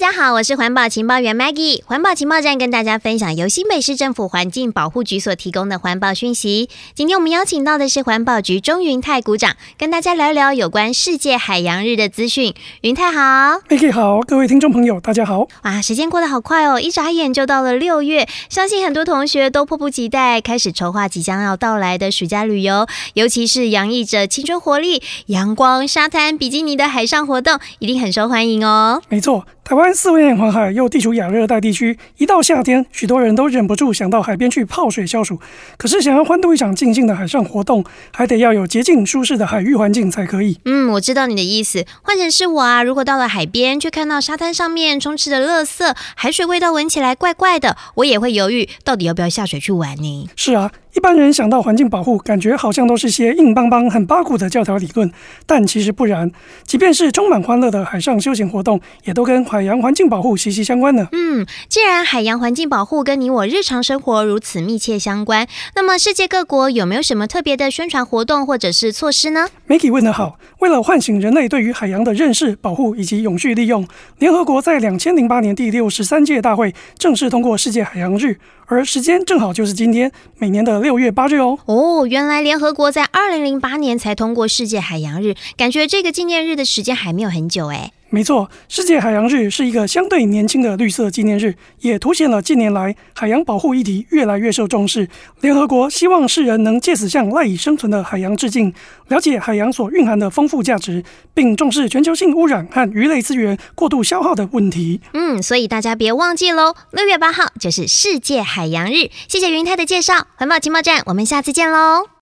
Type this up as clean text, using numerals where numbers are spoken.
家好，我是环保情报员 Maggie。环保情报站跟大家分享由新北市政府环境保护局所提供的环保讯息。今天我们邀请到的是环保局钟云泰股长，跟大家聊聊有关世界海洋日的资讯。云泰好。 Maggie 好，各位听众朋友大家好。 哇，时间过得好快哦，一眨眼就到了6月，相信很多同学都迫不及待开始筹划即将要到来的暑假旅游，尤其是洋溢着青春活力、阳光、沙滩、比基尼的海上活动，一定很受欢迎哦。 没错，台湾四面环海，又地处亚热带地区，一到夏天，许多人都忍不住想到海边去泡水消暑。可是想要欢度一场尽兴的海上活动，还得要有洁净舒适的海域环境才可以。 我知道你的意思。换成是我啊，如果到了海边，却看到沙滩上面充斥着垃圾，海水味道闻起来怪怪的，我也会犹豫，到底要不要下水去玩呢？ 是啊，一般人想到环境保护，感觉好像都是些硬邦邦、很八股的教条理论，但其实不然。即便是充满欢乐的海上休闲活动，也都跟海洋环境保护息息相关呢。 既然海洋环境保护跟你我日常生活如此密切相关，那么世界各国有没有什么特别的宣传活动或者是措施呢？ Maggie 问得好，为了唤醒人类对于海洋的认识、保护以及永续利用，联合国在2008年第63届大会正式通过世界海洋日，而时间正好就是今天，每年的6月8日哦。 原来联合国在2008年才通过世界海洋日，感觉这个纪念日的时间还没有很久诶。 没错，世界海洋日是一个相对年轻的绿色纪念日，也凸显了近年来海洋保护议题越来越受重视。联合国希望世人能借此向赖以生存的海洋致敬，了解海洋所蕴含的丰富价值，并重视全球性污染和鱼类资源过度消耗的问题。 所以大家别忘记咯，6月8号就是世界海洋日。谢谢云泰的介绍，环保情报站，我们下次见咯。